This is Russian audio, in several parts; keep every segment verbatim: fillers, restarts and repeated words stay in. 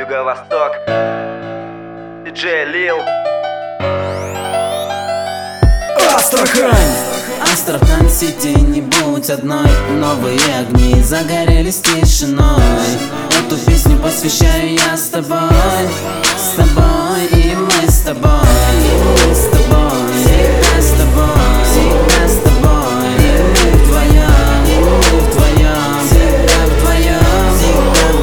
Юго-Восток, диджей Лил. Астрахань! Астрахань Сити, не будь одной. Новые огни загорелись тишиной. Эту песню посвящаю я с тобой, с тобой, и мы с тобой, и мы с тобой, всегда с тобой, всегда с тобой, и мы вдвоем, и мы вдвоем, всегда вдвоем, всегда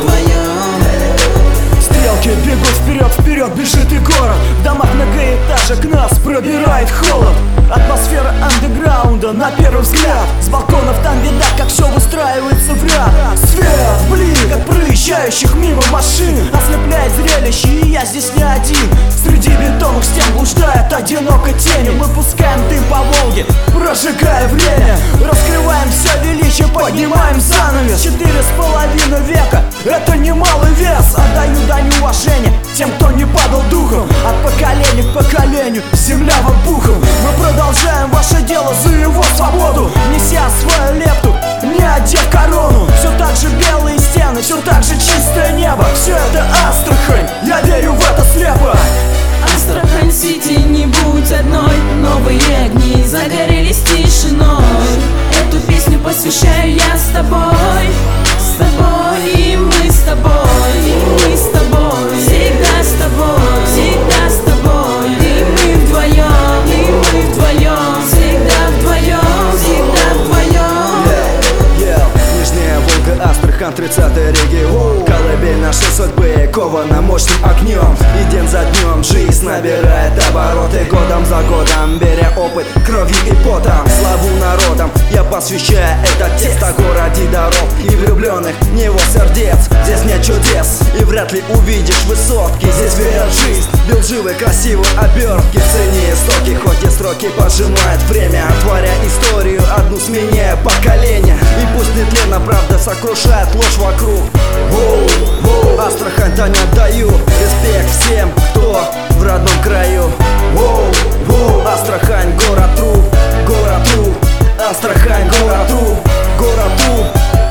вдвоем. Стрелки бегут вперед, вперед бежит и город. В домах многоэтажек нас пробирает холод. Атмосфера андеграунда на первый взгляд. С балконов там видать, как все выстраивается в ряд. Свет, блик от проезжающих мимо машин ослепляет зрелище, и я здесь не один. Среди бетонных стен блуждает одинокой тенью. Мы пускаем дым по Волге, прожигая время. Раскрываем все величие, поднимаем занавес. Четыре с половиной века, это немалый вес. Отдаю дань уважения тем, кто не падал духом. От поколения к поколению земля во пухом. Мы продолжаем ваше дело за его свободу, неся свою лепту, не одев корону. Все так же белые стены, все так же чистое небо. Все это Астрахань, я верю в это слепо. Астрахань Сити, не будь одной. Новые огни загорелись тишиной. Эту песню посвящаю я с тобой, с тобой, и мы с тобой, и мы с тобой, всегда с тобой, всегда с тобой, и мы вдвоем, и мы вдвоем, всегда вдвоем, всегда вдвоем. Yeah, yeah. Нижняя Волга, Астрахань, тридцатый регион. Колыбель нашей судьбы кована мощным огнем. И день за днем жизнь набирает обороты, годом за годом беря опыт кровью и потом. Славу народам я посвящаю этот текст о городе дорог и влюбленных в него сердец. Здесь нет чудес и вряд ли увидишь высотки. Здесь верят в жизнь, бил живой красивой обертки. Цени истоки, хоть и сроки поджимает время, творя историю одну сменяя поколения. И пусть нетленно правда сокрушает ложь вокруг. Воу, воу, Астрахань-то не отдаю. Респект всем, кто в родном краю. Воу, воу, Астрахань, город труп, город труп. Астрахань, город труп, город труп.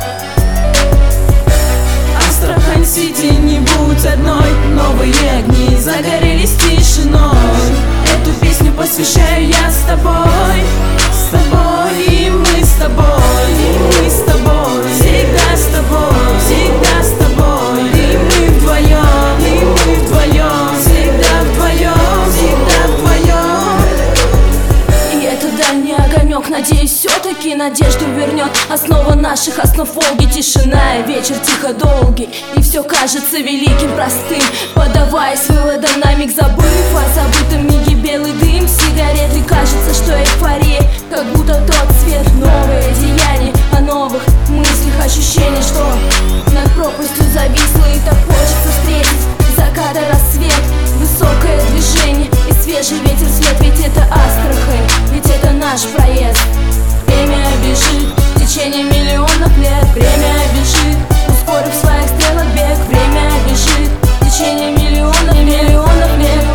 Астрахань Сити, не будь одной. Новые огни загорелись тишиной. Эту песню посвящаю я с тобой, с тобой, и мы с тобой, и мы с тобой, всегда с тобой, всегда с тобой, и мы вдвоем, и мы вдвоем, всегда вдвоем, всегда вдвоем. И это дальний огонек, надеюсь, все-таки надежду вернет. Основа наших основ Волги, тишина и вечер тихо долгий. И все кажется великим, простым, подаваясь выводом на миг, забыв о забытом миге белый дым сигареты. Кажется, что эйфория, как будто тот свет. Новое деяние о новых мыслях, ощущение, что над пропастью зависло. И так хочется встретить закат и рассвет, высокое движение и свежий ветер свет. Ведь это Астрахань, ведь это наш проезд. Время бежит, течение миллионов лет. Время бежит, ускорив своих стрелок бег. Время бежит, течение миллионов, миллионов лет.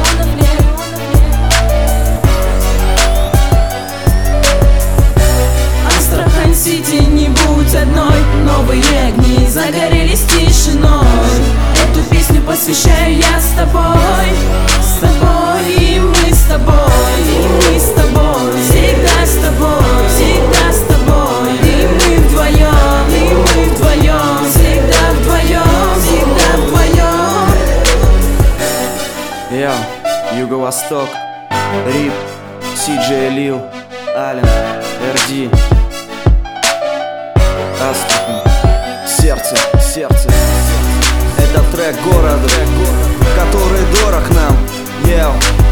Астрахань Сити, не будь одной. Новые огни загорелись тишиной. Эту песню посвящаю я с тобой, с тобой, и мы с тобой, и мы с тобой, всегда с тобой, всегда с тобой, и мы вдвоем, и мы вдвоем, всегда вдвоем, всегда вдвоем. Йо, Юго-Восток, Рип, Диджей Лил, Ален, эр ди. Астрахань, сердце, сердце. Это трек города, который дорог нам. Йо.